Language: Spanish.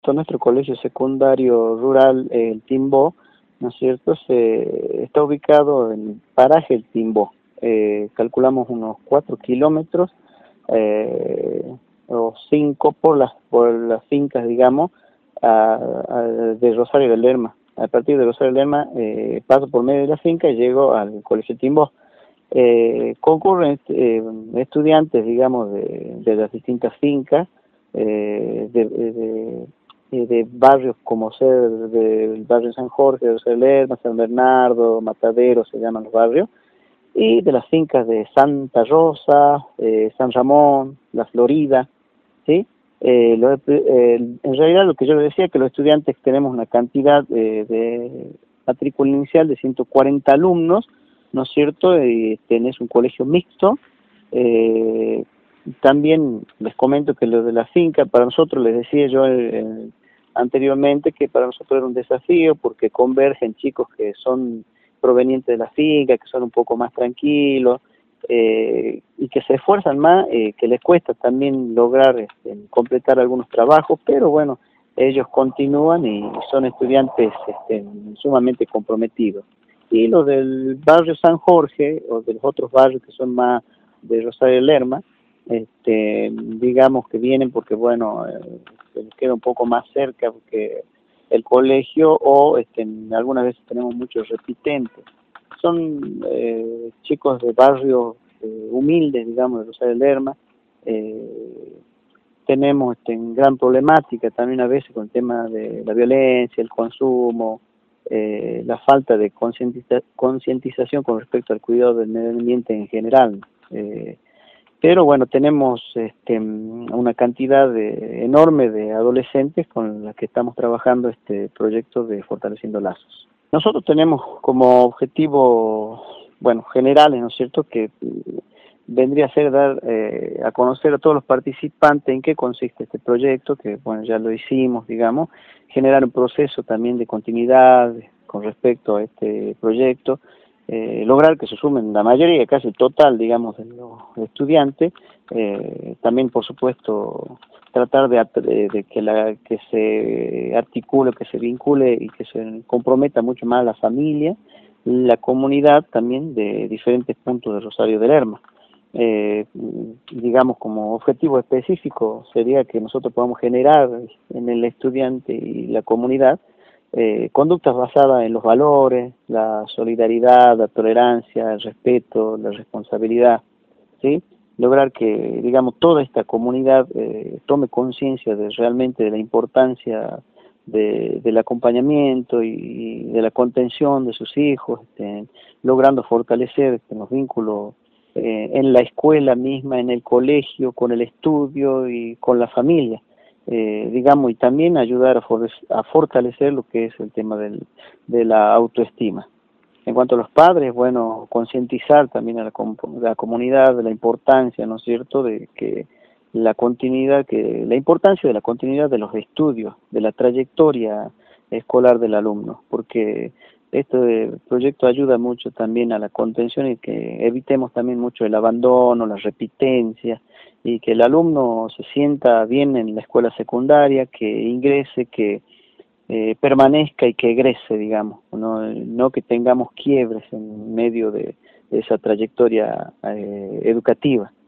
Nuestro colegio secundario rural, el Timbó, ¿no es cierto?, está ubicado en el paraje El Timbó. Calculamos unos 4 kilómetros o 5 por las fincas, digamos, de Rosario de Lerma. A partir de Rosario de Lerma paso por medio de la finca y llego al colegio Timbó. Concurren estudiantes, digamos, de las distintas fincas, de barrios como ser del barrio San Jorge, de Rosario de Lerma, San Bernardo, Matadero, se llaman los barrios, y de las fincas de Santa Rosa, San Ramón, La Florida, ¿sí? En realidad lo que yo le decía es que los estudiantes tenemos una cantidad de matrícula inicial de 140 alumnos, ¿no es cierto? Y tenés un colegio mixto. También les comento que lo de la finca, para nosotros, les decía yo anteriormente, que para nosotros era un desafío porque convergen chicos que son provenientes de la finca, que son un poco más tranquilos, y que se esfuerzan más, que les cuesta también lograr completar algunos trabajos, pero bueno, ellos continúan y son estudiantes sumamente comprometidos. Y los del barrio San Jorge, o de los otros barrios que son más de Rosario de Lerma, digamos que vienen porque, bueno, les queda un poco más cerca porque el colegio, o algunas veces tenemos muchos repitentes. Son chicos de barrios humildes, digamos, de Rosario de Lerma. Tenemos gran problemática también a veces con el tema de la violencia, el consumo, la falta de concientización con respecto al cuidado del medio ambiente en general. Pero bueno, tenemos una cantidad enorme de adolescentes con las que estamos trabajando este proyecto de Fortaleciendo Lazos. Nosotros tenemos como objetivo, bueno, generales, ¿no es cierto?, que vendría a ser dar a conocer a todos los participantes en qué consiste este proyecto, que bueno, ya lo hicimos, digamos, generar un proceso también de continuidad con respecto a este proyecto, lograr que se sumen la mayoría, casi el total, digamos, de los estudiantes, también por supuesto tratar de que se articule, que se vincule y que se comprometa mucho más la familia, la comunidad también de diferentes puntos de Rosario de Lerma. Digamos, como objetivo específico sería que nosotros podamos generar en el estudiante y la comunidad conductas basadas en los valores, la solidaridad, la tolerancia, el respeto, la responsabilidad, ¿sí? Lograr que, digamos, toda esta comunidad tome conciencia realmente de la importancia del acompañamiento y de la contención de sus hijos, logrando fortalecer los vínculos en la escuela misma, en el colegio, con el estudio y con la familia. Digamos, y también ayudar a fortalecer lo que es el tema de la autoestima. En cuanto a los padres, bueno, concientizar también a la comunidad de la importancia, ¿no es cierto?, de que la importancia de la continuidad de los estudios, de la trayectoria escolar del alumno, porque este proyecto ayuda mucho también a la contención y que evitemos también mucho el abandono, la repitencia, y que el alumno se sienta bien en la escuela secundaria, que ingrese, que permanezca y que egrese, digamos, no que tengamos quiebres en medio de esa trayectoria educativa.